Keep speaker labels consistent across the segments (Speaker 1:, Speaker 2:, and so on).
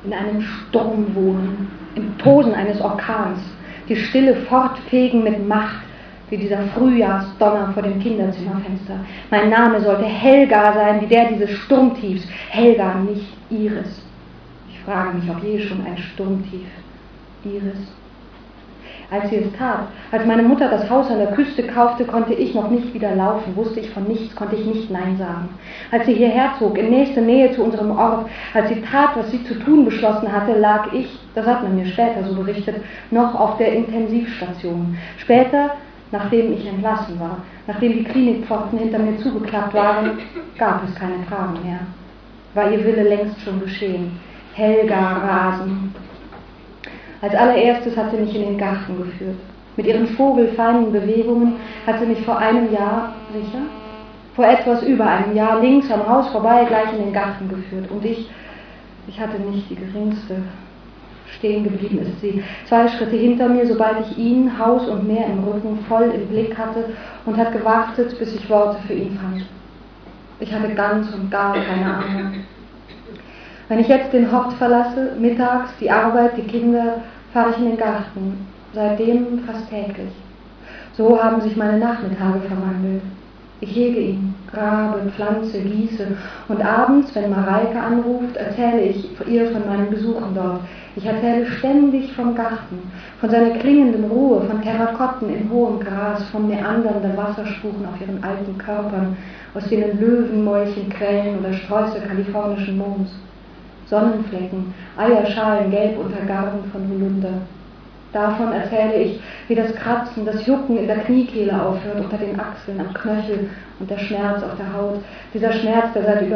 Speaker 1: in einem Sturm wohnen, im Tosen eines Orkans, die Stille fortfegen mit Macht, wie dieser Frühjahrsdonner vor dem Kinderzimmerfenster. Mein Name sollte Helga sein, wie der dieses Sturmtiefs. Helga, nicht Iris. Ich frage mich, ob je schon ein Sturmtief. Iris. Als sie es tat, als meine Mutter das Haus an der Küste kaufte, konnte ich noch nicht wieder laufen, wusste ich von nichts, konnte ich nicht Nein sagen. Als sie hierher zog, in nächste Nähe zu unserem Ort, als sie tat, was sie zu tun beschlossen hatte, lag ich, das hat man mir später so berichtet, noch auf der Intensivstation. Später, nachdem ich entlassen war, nachdem die Klinikpforten hinter mir zugeklappt waren, gab es keine Fragen mehr. War ihr Wille längst schon geschehen. Helga rasen. Als allererstes hat sie mich in den Garten geführt. Mit ihren vogelfeinen Bewegungen hat sie mich vor einem Jahr, sicher? Vor etwas über einem Jahr links am Haus vorbei gleich in den Garten geführt. Und ich hatte nicht die geringste. Stehen geblieben ist sie, 2 Schritte hinter mir, sobald ich ihn, Haus und Meer im Rücken, voll im Blick hatte und hat gewartet, bis ich Worte für ihn fand. Ich hatte ganz und gar keine Ahnung. Wenn ich jetzt den Hort verlasse, mittags, die Arbeit, die Kinder, fahre ich in den Garten, seitdem fast täglich. So haben sich meine Nachmittage verwandelt. Ich hege ihn, grabe, pflanze, gieße und abends, wenn Mareike anruft, erzähle ich ihr von meinen Besuchen dort. Ich erzähle ständig vom Garten, von seiner klingenden Ruhe, von Terrakotten in hohem Gras, von meandernden Wasserspuren auf ihren alten Körpern, aus denen Löwenmäulchen quellen oder Sträuße kalifornischen Mohns. Sonnenflecken, Eierschalen gelb untergarben von Holunder. Davon erzähle ich, wie das Kratzen, das Jucken in der Kniekehle aufhört, unter den Achseln, am Knöchel und der Schmerz auf der Haut. Dieser Schmerz, der seit über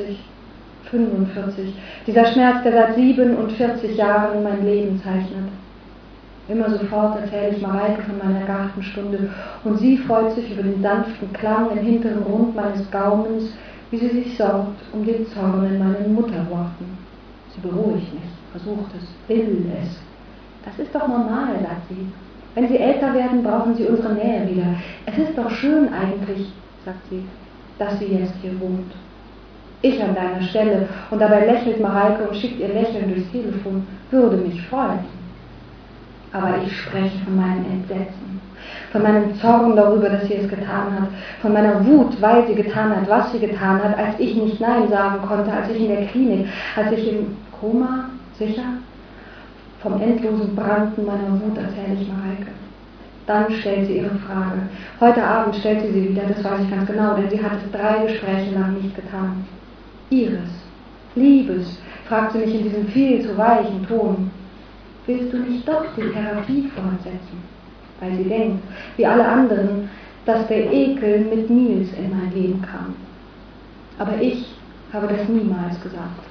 Speaker 1: 45, dieser Schmerz, der seit 47 Jahren mein Leben zeichnet. Immer sofort erzähle ich Mareike von meiner Gartenstunde und sie freut sich über den sanften Klang im hinteren Rund meines Gaumens, wie sie sich sorgt um den Zorn in meinen Mutterworten. Sie beruhigt mich, versucht es, will es. Das ist doch normal, sagt sie. Wenn Sie älter werden, brauchen Sie unsere Nähe wieder. Es ist doch schön eigentlich, sagt sie, dass sie jetzt hier wohnt. Ich an deiner Stelle, und dabei lächelt Mareike und schickt ihr Lächeln durchs Telefon, würde mich freuen. Aber ich spreche von meinem Entsetzen, von meinem Zorn darüber, dass sie es getan hat, von meiner Wut, weil sie getan hat, was sie getan hat, als ich nicht Nein sagen konnte, als ich in der Klinik, als ich im Koma, sicher? Vom endlosen Branden meiner Wut erzähle ich Mareike. Dann stellt sie ihre Frage. Heute Abend stellt sie wieder, das weiß ich ganz genau, denn sie hat es 3 Gespräche lang nicht getan. Iris, Liebes, fragt sie mich in diesem viel zu weichen Ton. Willst du nicht doch die Therapie fortsetzen? Weil sie denkt, wie alle anderen, dass der Ekel mit Nils in mein Leben kam. Aber ich habe das niemals gesagt.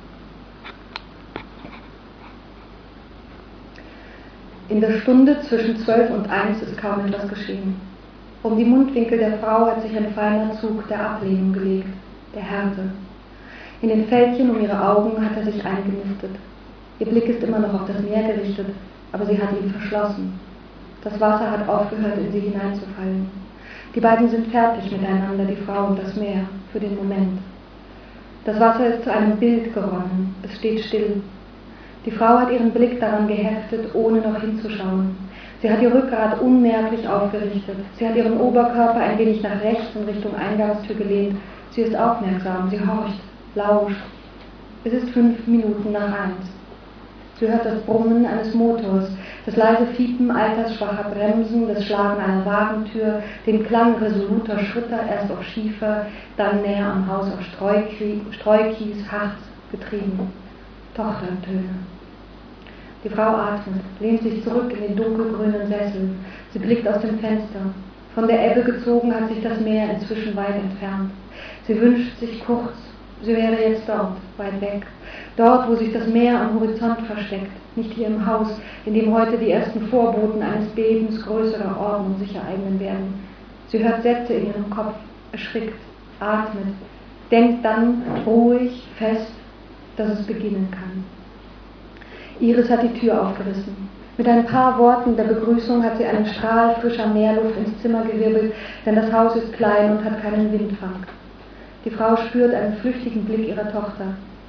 Speaker 1: In der Stunde zwischen 12 und 1 ist kaum etwas geschehen. Um die Mundwinkel der Frau hat sich ein feiner Zug der Ablehnung gelegt, der Härte. In den Fältchen um ihre Augen hat er sich eingenistet. Ihr Blick ist immer noch auf das Meer gerichtet, aber sie hat ihn verschlossen. Das Wasser hat aufgehört, in sie hineinzufallen. Die beiden sind fertig miteinander, die Frau und das Meer, für den Moment. Das Wasser ist zu einem Bild geronnen, es steht still. Die Frau hat ihren Blick daran geheftet, ohne noch hinzuschauen. Sie hat ihr Rückgrat unmerklich aufgerichtet. Sie hat ihren Oberkörper ein wenig nach rechts in Richtung Eingangstür gelehnt. Sie ist aufmerksam, sie horcht, lauscht. Es ist 5 Minuten nach 1. Sie hört das Brummen eines Motors, das leise Fiepen altersschwacher Bremsen, das Schlagen einer Wagentür, den Klang resoluter Schritte, erst auf Schiefer, dann näher am Haus auf Streukies, Harz, getrieben. Tochtertöne. Die Frau atmet, lehnt sich zurück in den dunkelgrünen Sessel. Sie blickt aus dem Fenster. Von der Ebbe gezogen hat sich das Meer inzwischen weit entfernt. Sie wünscht sich kurz, sie wäre jetzt dort, weit weg. Dort, wo sich das Meer am Horizont versteckt. Nicht hier im Haus, in dem heute die ersten Vorboten eines Bebens größerer Ordnung sich ereignen werden. Sie hört Sätze in ihrem Kopf, erschrickt, atmet, denkt dann ruhig, fest, dass es beginnen kann. Iris hat die Tür aufgerissen. Mit ein paar Worten der Begrüßung hat sie einen Strahl frischer Meerluft ins Zimmer gewirbelt, denn das Haus ist klein und hat keinen Windfang. Die Frau spürt einen flüchtigen Blick ihrer Tochter.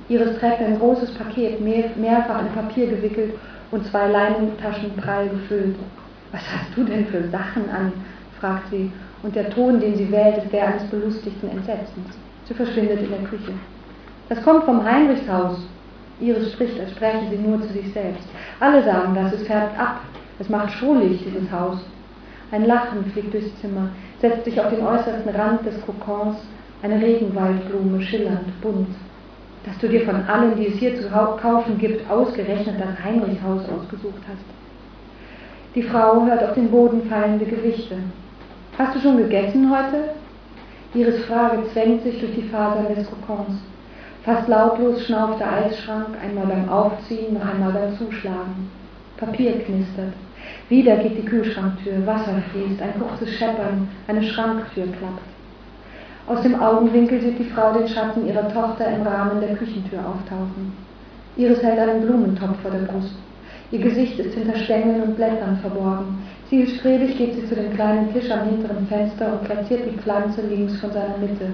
Speaker 1: Iris trägt ein großes Paket, mehrfach in Papier gewickelt und 2 Leinentaschen prall gefüllt. »Was hast du denn für Sachen an?« fragt sie, und der Ton, den sie wählt, ist der eines belustigten Entsetzens. Sie verschwindet in der Küche. »Das kommt vom Heinrichshaus.« Iris spricht, als spräche sie nur zu sich selbst. »Alle sagen das, es färbt ab, es macht schrullig, dieses Haus.« Ein Lachen fliegt durchs Zimmer, setzt sich auf den äußersten Rand des Kokons, eine Regenwaldblume, schillernd, bunt. Dass du dir von allen, die es hier zu kaufen gibt, ausgerechnet das Heinrichshaus ausgesucht hast. Die Frau hört auf den Boden fallende Gewichte. »Hast du schon gegessen heute?« Iris Frage zwängt sich durch die Fasern des Kokons. Fast lautlos schnauft der Eisschrank, einmal beim Aufziehen, noch einmal beim Zuschlagen. Papier knistert. Wieder geht die Kühlschranktür, Wasser fließt, ein kurzes Scheppern, eine Schranktür klappt. Aus dem Augenwinkel sieht die Frau den Schatten ihrer Tochter im Rahmen der Küchentür auftauchen. Iris hält einen Blumentopf vor der Brust. Ihr Gesicht ist hinter Stängeln und Blättern verborgen. Zielstrebig geht sie zu dem kleinen Tisch am hinteren Fenster und platziert die Pflanze links von seiner Mitte.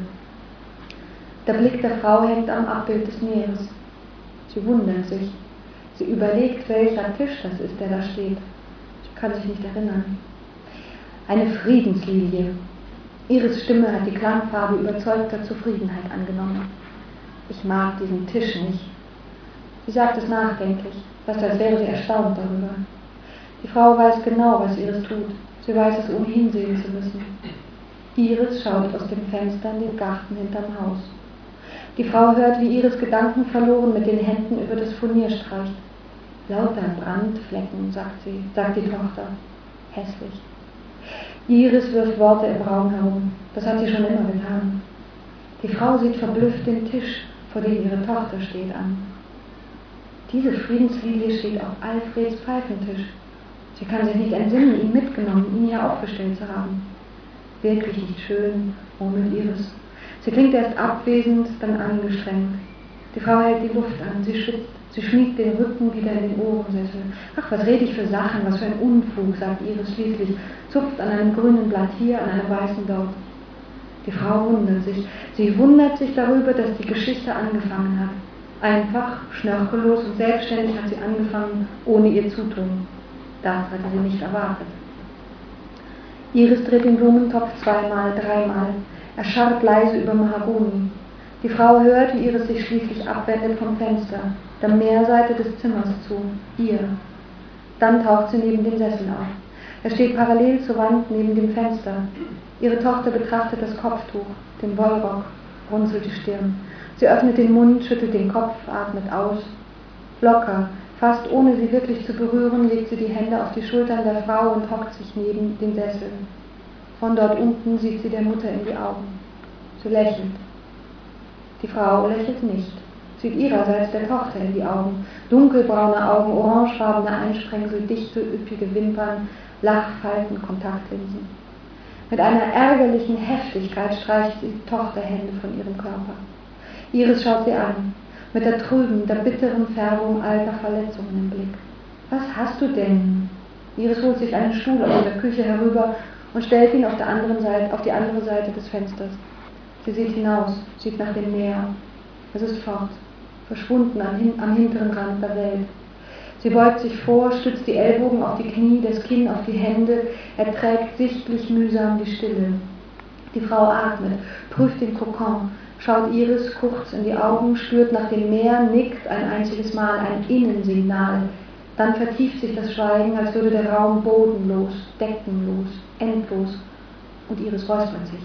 Speaker 1: Der Blick der Frau hängt am Abbild des Meeres. Sie wundert sich. Sie überlegt, welcher Tisch das ist, der da steht. Sie kann sich nicht erinnern. Eine Friedenslilie. Iris Stimme hat die Klangfarbe überzeugter Zufriedenheit angenommen. Ich mag diesen Tisch nicht. Sie sagt es nachdenklich, fast als wäre sie erstaunt darüber. Die Frau weiß genau, was Iris tut. Sie weiß es, ohne hinsehen zu müssen. Iris schaut aus dem Fenster in den Garten hinterm Haus. Die Frau hört, wie Iris gedankenverloren mit den Händen über das Furnier streicht. Lauter Brandflecken, sagt die Tochter. Hässlich. Iris wirft Worte im Raum herum. Das hat sie schon immer getan. Die Frau sieht verblüfft den Tisch, vor dem ihre Tochter steht, an. Diese Friedenslilie steht auf Alfreds Pfeifentisch. Sie kann sich nicht entsinnen, ihn mitgenommen, ihn hier aufgestellt zu haben. Wirklich nicht schön, murmelt Iris. Sie klingt erst abwesend, dann angestrengt. Die Frau hält die Luft an, sie schwitzt, sie schmiegt den Rücken wieder in den Ohrensessel. Ach, was rede ich für Sachen, was für ein Unfug, sagt Iris schließlich, zupft an einem grünen Blatt hier, an einem weißen dort. Die Frau wundert sich. Sie wundert sich darüber, dass die Geschichte angefangen hat. Einfach, schnörkellos und selbstständig hat sie angefangen, ohne ihr Zutun. Das hatte sie nicht erwartet. Iris dreht den Blumentopf 2-mal, 3-mal. Er scharrt leise über Mahagoni. Die Frau hört, wie Iris sich schließlich abwendet vom Fenster, der Meerseite des Zimmers zu, ihr. Dann taucht sie neben dem Sessel auf. Er steht parallel zur Wand neben dem Fenster. Ihre Tochter betrachtet das Kopftuch, den Wollrock, runzelt die Stirn. Sie öffnet den Mund, schüttelt den Kopf, atmet aus. Locker, fast ohne sie wirklich zu berühren, legt sie die Hände auf die Schultern der Frau und hockt sich neben den Sessel. Von dort unten sieht sie der Mutter in die Augen. Sie lächelt. Die Frau lächelt nicht, sieht ihrerseits der Tochter in die Augen. Dunkelbraune Augen, orangefarbene Einsprengsel, dichte, üppige Wimpern, Lachfalten, Kontaktlinsen. Mit einer ärgerlichen Heftigkeit streicht die Tochter Hände von ihrem Körper. Iris schaut sie an, mit der trüben, der bitteren Färbung alter Verletzungen im Blick. Was hast du denn? Iris holt sich einen Stuhl aus der Küche herüber und stellt ihn auf die andere Seite des Fensters. Sie sieht hinaus, sieht nach dem Meer. Es ist fort, verschwunden am hinteren Rand der Welt. Sie beugt sich vor, stützt die Ellbogen auf die Knie, das Kinn auf die Hände, erträgt sichtlich mühsam die Stille. Die Frau atmet, prüft den Kokon, schaut Iris kurz in die Augen, spürt nach dem Meer, nickt ein einziges Mal, ein Innensignal. Dann vertieft sich das Schweigen, als würde der Raum bodenlos, deckenlos, endlos, und Iris räuspert sich.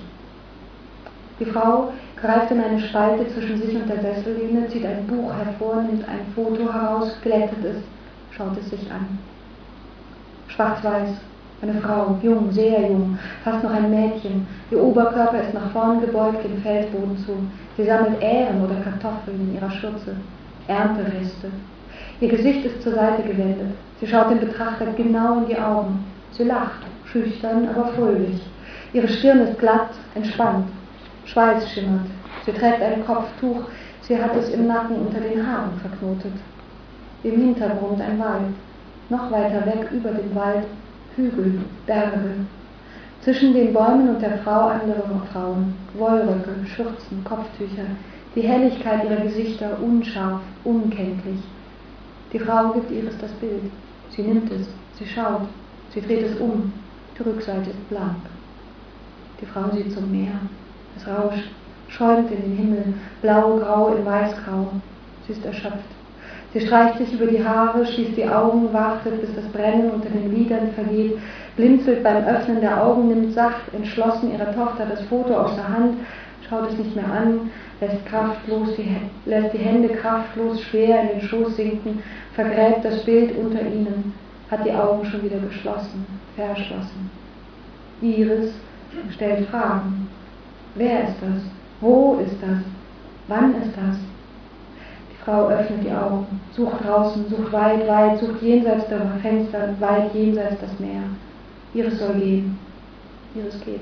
Speaker 1: Die Frau greift in eine Spalte zwischen sich und der Sessellehne, zieht ein Buch hervor, nimmt ein Foto heraus, glättet es, schaut es sich an. Schwarz-weiß, eine Frau, jung, sehr jung, fast noch ein Mädchen. Ihr Oberkörper ist nach vorn gebeugt, dem Feldboden zu. Sie sammelt Ähren oder Kartoffeln in ihrer Schürze. Erntereste. Ihr Gesicht ist zur Seite gewendet. Sie schaut dem Betrachter genau in die Augen. Sie lacht, schüchtern, aber fröhlich. Ihre Stirn ist glatt, entspannt. Schweiß schimmert. Sie trägt ein Kopftuch. Sie hat es im Nacken unter den Haaren verknotet. Im Hintergrund ein Wald. Noch weiter weg über dem Wald Hügel, Berge. Zwischen den Bäumen und der Frau andere Frauen, Wollröcke, Schürzen, Kopftücher, die Helligkeit ihrer Gesichter unscharf, unkenntlich. Die Frau gibt Iris das Bild. Sie nimmt es, sie schaut, sie dreht es um. Die Rückseite ist blank. Die Frau sieht zum Meer. Es rauscht, schäumt in den Himmel, blau-grau in weiß-grau. Sie ist erschöpft. Sie streicht sich über die Haare, schließt die Augen, wartet, bis das Brennen unter den Lidern vergeht, blinzelt beim Öffnen der Augen, nimmt sacht, entschlossen ihrer Tochter das Foto aus der Hand, schaut es nicht mehr an, lässt die Hände kraftlos schwer in den Schoß sinken, vergräbt das Bild unter ihnen, hat die Augen schon wieder geschlossen, verschlossen. Iris stellt Fragen. Wer ist das? Wo ist das? Wann ist das? Die Frau öffnet die Augen, sucht draußen, sucht weit, weit, sucht jenseits der Fenster, weit jenseits das Meer. Iris soll gehen. Iris geht.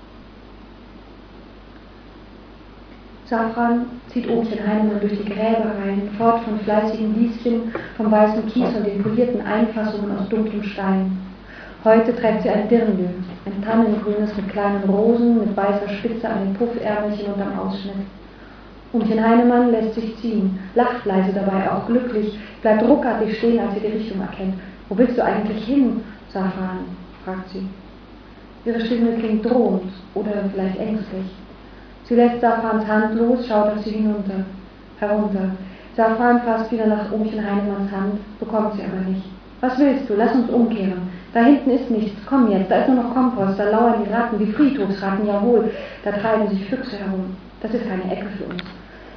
Speaker 1: Safran zieht Ohmchen Heinemann durch die Gräbereien, fort von fleißigen Lieschen, vom weißen Kies und den polierten Einfassungen aus dunklem Stein. Heute trägt sie ein Dirndl, ein Tannengrünes mit kleinen Rosen, mit weißer Spitze an den Puffärmelchen und am Ausschnitt. Ohmchen Heinemann lässt sich ziehen, lacht leise dabei, auch glücklich, bleibt ruckartig stehen, als sie die Richtung erkennt. »Wo willst du eigentlich hin, Safran?« fragt sie. Ihre Stimme klingt drohend oder vielleicht ängstlich. Sie lässt Safrans Hand los, schaut auf sie herunter. Safran fasst wieder nach Ohmchen Heinemanns Hand, bekommt sie aber nicht. »Was willst du? Lass uns umkehren. Da hinten ist nichts. Komm jetzt, da ist nur noch Kompost, da lauern die Ratten, die Friedhofsratten, jawohl. Da treiben sich Füchse herum. Das ist keine Ecke für uns.«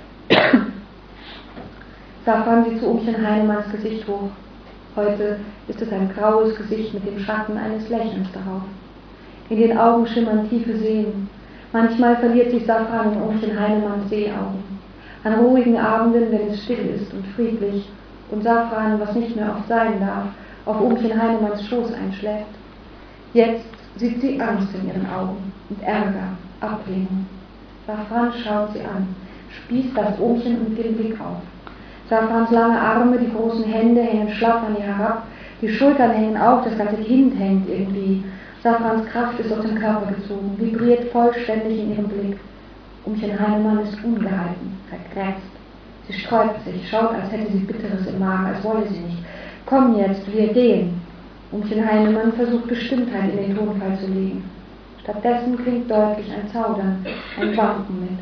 Speaker 1: Safran sieht zu Ohmchen Heinemanns Gesicht hoch. Heute ist es ein graues Gesicht mit dem Schatten eines Lächelns darauf. In den Augen schimmern tiefe Seen. Manchmal verliert sich Safran in Ohmchen Heinemanns Seeaugen. An ruhigen Abenden, wenn es still ist und friedlich und Safran, was nicht mehr oft sein darf, auf Ohmchen Heinemanns Schoß einschläft. Jetzt sieht sie Angst in ihren Augen und Ärger, Ablehnung. Safran schaut sie an, spießt das Ohmchen mit dem Blick auf. Safrans lange Arme, die großen Hände hängen schlaff an ihr herab, die Schultern hängen auf, das ganze Kind hängt irgendwie. Safrans Kraft ist aus dem Körper gezogen, vibriert vollständig in ihrem Blick. Ohmchen Heinemann ist ungehalten, vergrätzt. Sie sträubt sich, schaut, als hätte sie Bitteres im Magen, als wolle sie nicht. »Komm jetzt, wir gehen!« Ohmchen Heinemann versucht Bestimmtheit in den Tonfall zu legen. Stattdessen klingt deutlich ein Zaudern, ein Wanken mit.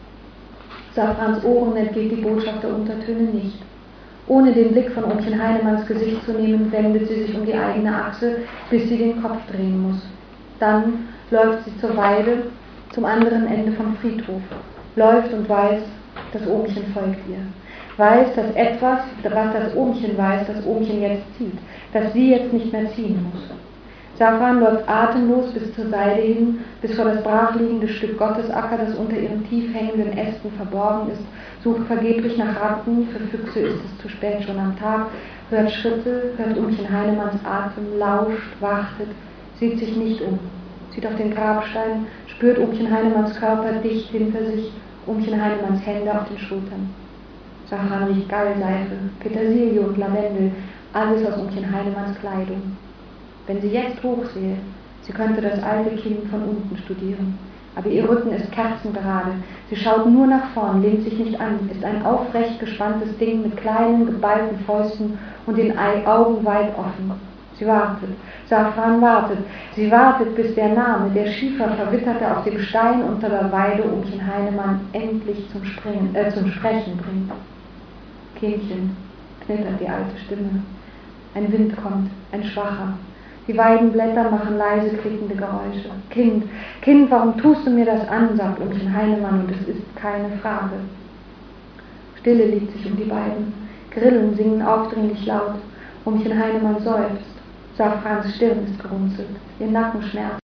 Speaker 1: Safrans Ohren entgeht die Botschaft der Untertöne nicht. Ohne den Blick von Ohmchen Heinemanns Gesicht zu nehmen, wendet sie sich um die eigene Achse, bis sie den Kopf drehen muss. Dann läuft sie zur Weide, zum anderen Ende vom Friedhof, läuft und weiß, das Ohmchen folgt ihr. Weiß, dass etwas, was das Ohmchen weiß, das Ohmchen jetzt zieht, dass sie jetzt nicht mehr ziehen muss. Safran läuft atemlos bis zur Seide hin, bis vor das brachliegende Stück Gottesacker, das unter ihren tief hängenden Ästen verborgen ist, sucht vergeblich nach Ratten, für Füchse ist es zu spät schon am Tag, hört Schritte, hört Ohmchen Heinemanns Atem, lauscht, wartet, sieht sich nicht um, sieht auf den Grabstein, spürt Ohmchen Heinemanns Körper dicht hinter sich, Ohmchen Heinemanns Hände auf den Schultern. Safran riecht Gallseife, Petersilie und Lavendel, alles aus Ohmchen Heinemanns Kleidung. Wenn sie jetzt hochsehe, sie könnte das alte Kind von unten studieren. Aber ihr Rücken ist kerzengerade. Sie schaut nur nach vorn, lehnt sich nicht an, ist ein aufrecht gespanntes Ding mit kleinen, geballten Fäusten und den Augen weit offen. Sie wartet. Safran wartet. Sie wartet, bis der Name, der Schiefer Verwitterte auf dem Stein unter der Weide Ohmchen Heinemann endlich zum Sprechen bringt. Kindchen, knittert die alte Stimme. Ein Wind kommt, ein schwacher. Die Weidenblätter machen leise klickende Geräusche. »Kind, Kind, warum tust du mir das an?« sagt Ohmchen Heinemann, und es ist keine Frage. Stille liegt sich um die beiden. Grillen singen aufdringlich laut. Ohmchen Heinemann seufzt. Safrans Stirn ist gerunzelt. Ihr Nacken schmerzt.